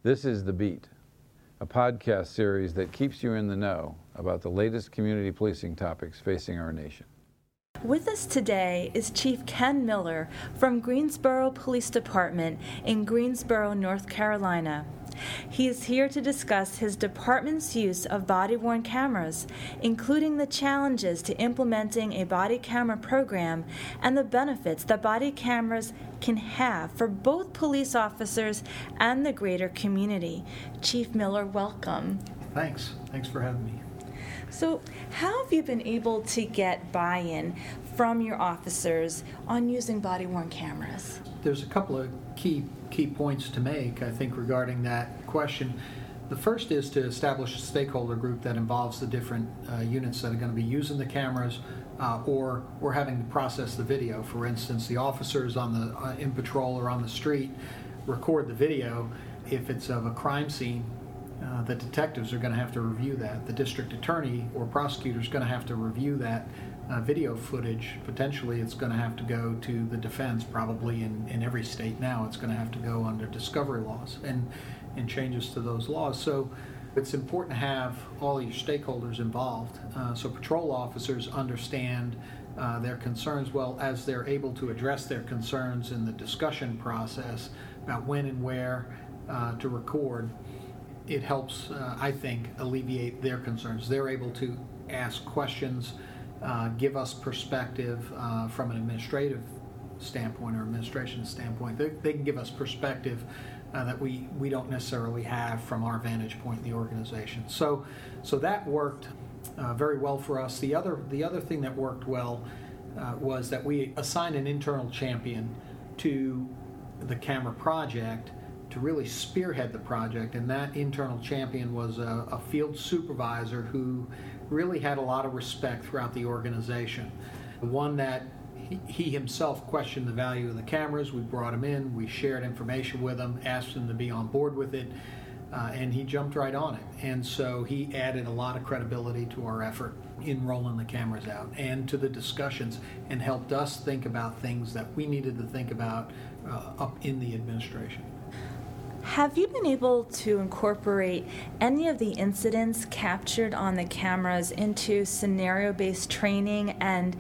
This is The Beat, a podcast series that keeps you in the know about the latest community policing topics facing our nation. With us today is Chief Ken Miller from Greensboro Police Department in Greensboro, North Carolina. He is here to discuss his department's use of body-worn cameras, including the challenges to implementing a body camera program and the benefits that body cameras can have for both police officers and the greater community. Chief Miller, welcome. Thanks for having me. So, how have you been able to get buy-in from your officers on using body-worn cameras? There's a couple of key points to make, I think, regarding that question. The first is to establish a stakeholder group that involves the different units that are going to be using the cameras or having to process the video. For instance, the officers on the in patrol or on the street record the video. If it's of a crime scene, the detectives are going to have to review that. The district attorney or prosecutor is going to have to review that video footage. Potentially it's going to have to go to the defense, probably in every state now. It's going to have to go under discovery laws and changes to those laws. So it's important to have all your stakeholders involved. So patrol officers understand their concerns well as they're able to address their concerns in the discussion process about when and where to record. It helps, I think, alleviate their concerns. They're able to ask questions, give us perspective from an administrative standpoint or administration standpoint. They can give us perspective that we don't necessarily have from our vantage point in the organization. So that worked very well for us. The other thing that worked well was that we assigned an internal champion to the camera project to really spearhead the project, and that internal champion was a field supervisor who really had a lot of respect throughout the organization. One that he himself questioned the value of the cameras. We brought him in, we shared information with him, asked him to be on board with it, and he jumped right on it. And so he added a lot of credibility to our effort in rolling the cameras out and to the discussions, and helped us think about things that we needed to think about up in the administration. Have you been able to incorporate any of the incidents captured on the cameras into scenario-based training? And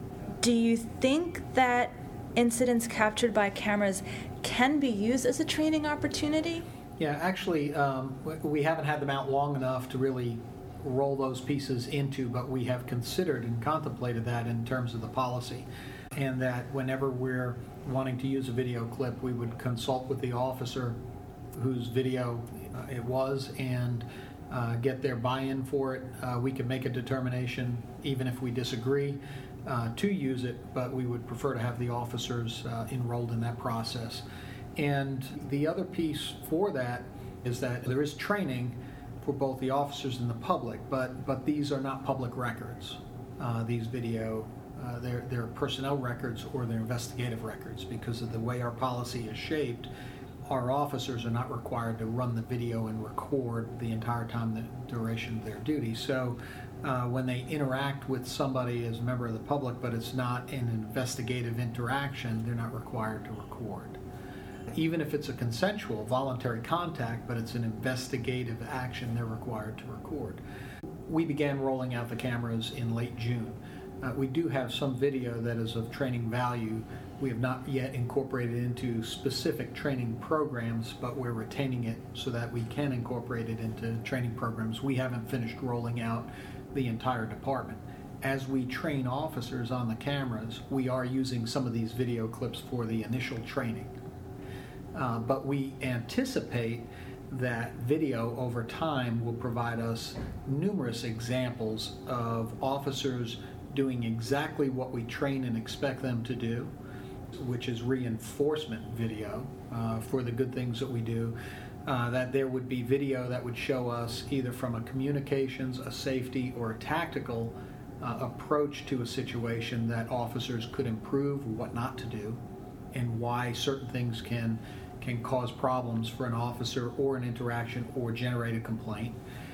do you think that incidents captured by cameras can be used as a training opportunity? Yeah, actually, we haven't had them out long enough to really roll those pieces into, but we have considered and contemplated that in terms of the policy. And that whenever we're wanting to use a video clip, we would consult with the officer whose video it was and get their buy-in for it. We can make a determination, even if we disagree, to use it, but we would prefer to have the officers enrolled in that process. And the other piece for that is that there is training for both the officers and the public, but these are not public records. These video, they're personnel records or they're investigative records. Because of the way our policy is shaped, our officers are not required to run the video and record the entire time, the duration of their duty. So when they interact with somebody as a member of the public, but it's not an investigative interaction, they're not required to record. Even if it's a consensual, voluntary contact, but it's an investigative action, they're required to record. We began rolling out the cameras in late June. We do have some video that is of training value. We have not yet incorporated into specific training programs, but we're retaining it so that we can incorporate it into training programs. We haven't finished rolling out the entire department. As we train officers on the cameras, we are using some of these video clips for the initial training. But we anticipate that video over time will provide us numerous examples of officers doing exactly what we train and expect them to do, which is reinforcement video for the good things that we do. That there would be video that would show us either from a communications, a safety, or a tactical approach to a situation that officers could improve, what not to do, and why certain things can cause problems for an officer or an interaction or generate a complaint.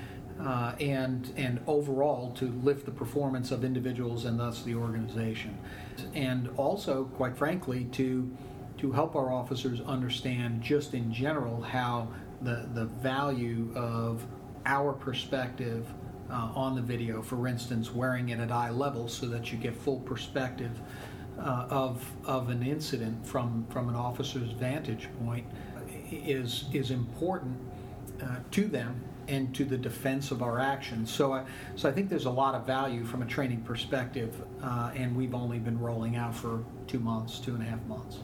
And overall to lift the performance of individuals and thus the organization. And also, quite frankly, to help our officers understand just in general how the value of our perspective on the video, for instance, wearing it at eye level so that you get full perspective of an incident from an officer's vantage point is important to them and to the defense of our actions. So I think there's a lot of value from a training perspective, and we've only been rolling out for 2 months, 2.5 months.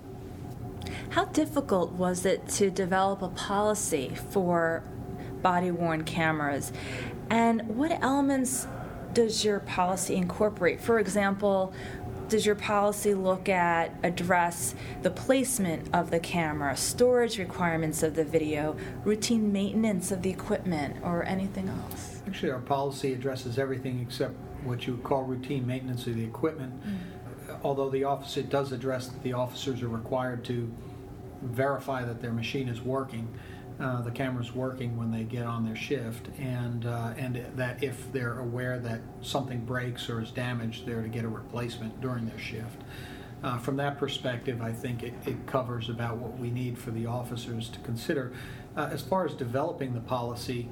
How difficult was it to develop a policy for body-worn cameras? And what elements does your policy incorporate? For example, does your policy address the placement of the camera, storage requirements of the video, routine maintenance of the equipment, or anything else? Actually, our policy addresses everything except what you would call routine maintenance of the equipment. Although it does address that the officers are required to verify that their machine is working, the camera's working when they get on their shift, and that if they're aware that something breaks or is damaged, they're to get a replacement during their shift. From that perspective, I think it covers about what we need for the officers to consider. As far as developing the policy,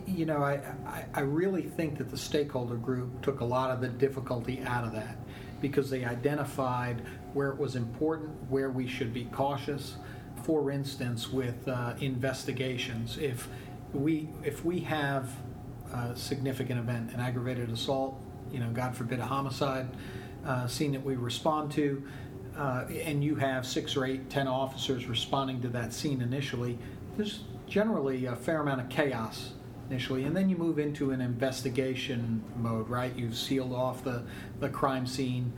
I really think that the stakeholder group took a lot of the difficulty out of that, because they identified where it was important, where we should be cautious. For instance, with investigations, if we have a significant event, an aggravated assault, God forbid a homicide scene that we respond to, and you have 6 or 8, 10 officers responding to that scene initially, there's generally a fair amount of chaos initially, and then you move into an investigation mode, right? You've sealed off the crime scene,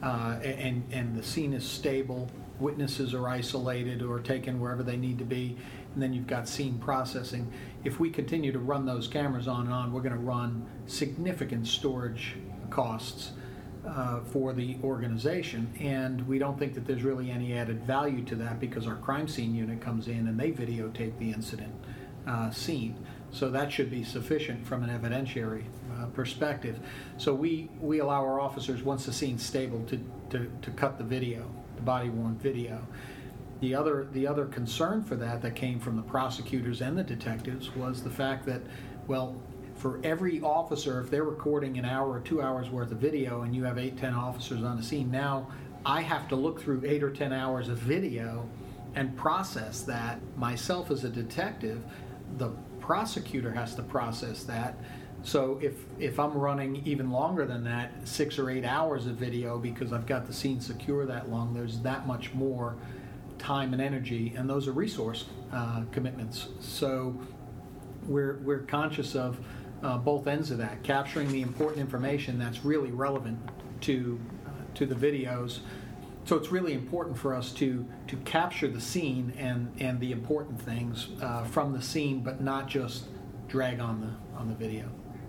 and the scene is stable. Witnesses are isolated or taken wherever they need to be, and then you've got scene processing. If we continue to run those cameras on and on, we're going to run significant storage costs for the organization, and we don't think that there's really any added value to that, because our crime scene unit comes in and they videotape the incident scene. So that should be sufficient from an evidentiary perspective. So we allow our officers, once the scene's stable, to cut the video, the body-worn video. The other concern for that came from the prosecutors and the detectives was the fact that, well, for every officer, if they're recording an hour or 2 hours worth of video and you have 8, 10 officers on the scene, now I have to look through 8 or 10 hours of video and process that myself as a detective. The prosecutor has to process that. So if I'm running even longer than that, 6 or 8 hours of video, because I've got the scene secure that long, there's that much more time and energy, and those are resource commitments. So we're conscious of both ends of that, capturing the important information that's really relevant to the videos. So it's really important for us to capture the scene and the important things from the scene, but not just drag on the video.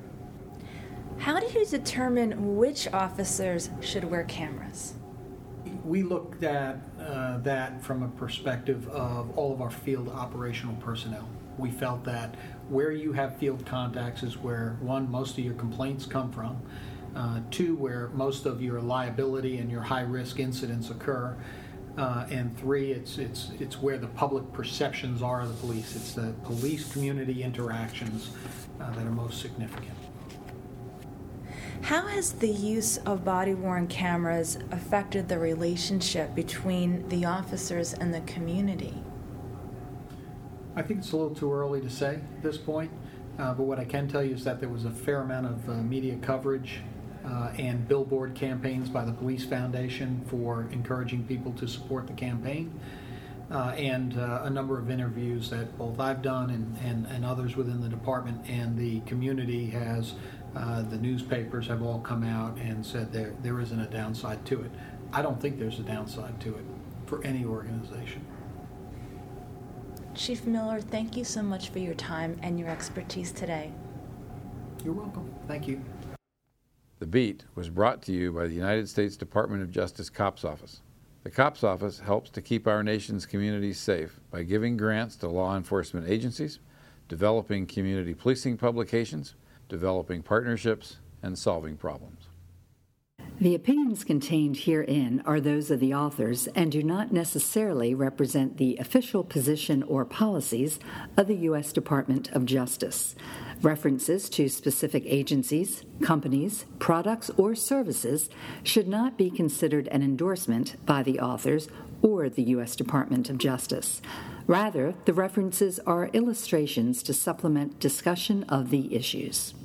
How do you determine which officers should wear cameras? We looked at that from a perspective of all of our field operational personnel. We felt that where you have field contacts is where, 1, most of your complaints come from, 2, where most of your liability and your high-risk incidents occur, and 3, it's where the public perceptions are of the police. It's the police community interactions that are most significant. How has the use of body-worn cameras affected the relationship between the officers and the community? I think it's a little too early to say at this point, but what I can tell you is that there was a fair amount of media coverage and billboard campaigns by the Police Foundation for encouraging people to support the campaign, and a number of interviews that both I've done and others within the department and the community has. The newspapers have all come out and said there isn't a downside to it. I don't think there's a downside to it for any organization. Chief Miller, thank you so much for your time and your expertise today. You're welcome. Thank you. The Beat was brought to you by the United States Department of Justice Cops Office. The Cops Office helps to keep our nation's communities safe by giving grants to law enforcement agencies, developing community policing publications, developing partnerships, and solving problems. The opinions contained herein are those of the authors and do not necessarily represent the official position or policies of the U.S. Department of Justice. References to specific agencies, companies, products, or services should not be considered an endorsement by the authors or the U.S. Department of Justice. Rather, the references are illustrations to supplement discussion of the issues.